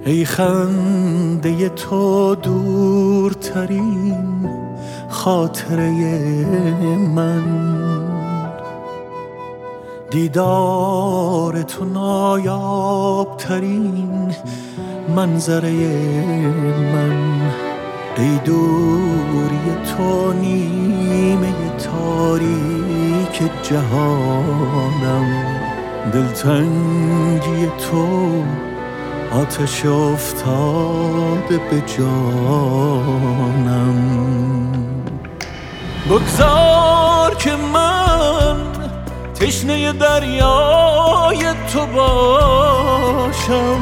ای خنده تو دورترین خاطره من، دیدار تو نایابترین منظره من، ای دوری تو نیمه تاریک جهانم، دلتنگی تو آتش افتاده به جانم. بگذار که من تشنه دریای تو باشم،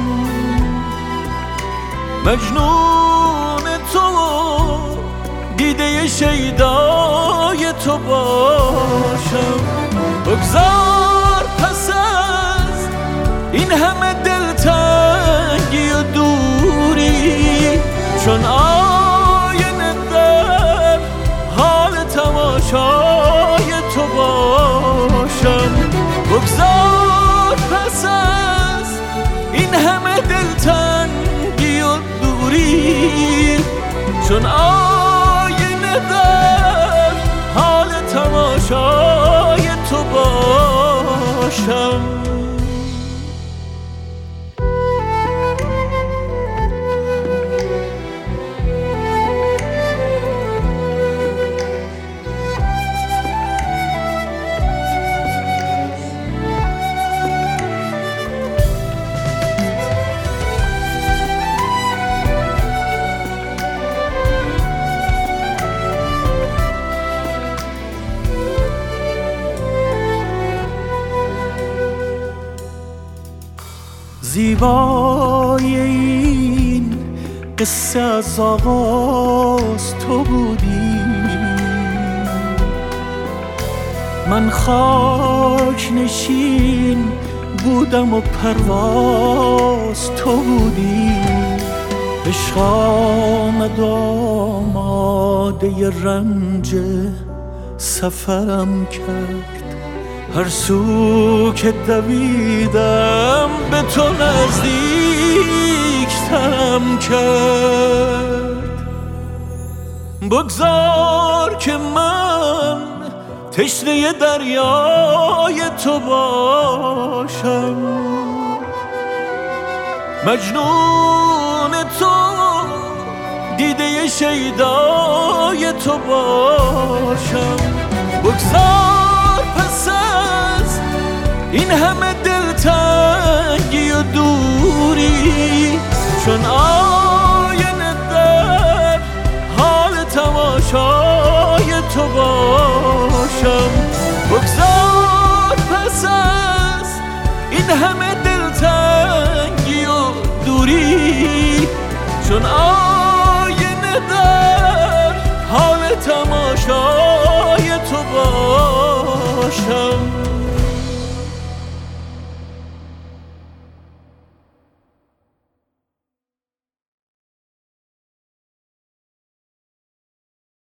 مجنون تو دیده شیدای تو باشم. بگذار پس از این همه دلتنگی و دوری، چون آینه در حال تماشای تو باشم. بگذار پس از این همه دلتنگی و دوری، چون آینه در حال تماشای تو باشم. زیبای این قصه از آغاز تو بودی، من خاک نشین بودم و پرواز تو بودی. عشق آمد آماده رنج سفرم کرد، هر سو که دویدم به تو نزدیکترم کرد. بگذار که من تشنه دریای تو باشم، مجنون تو دیده شیدای تو باشم. بگذار پس از این همه دلتنگی و دوری، چون آینه در حال تماشای تو باشم. بگذار پس از این همه دلتنگی و دوری، چون آینه در حال تماشای تو باشم.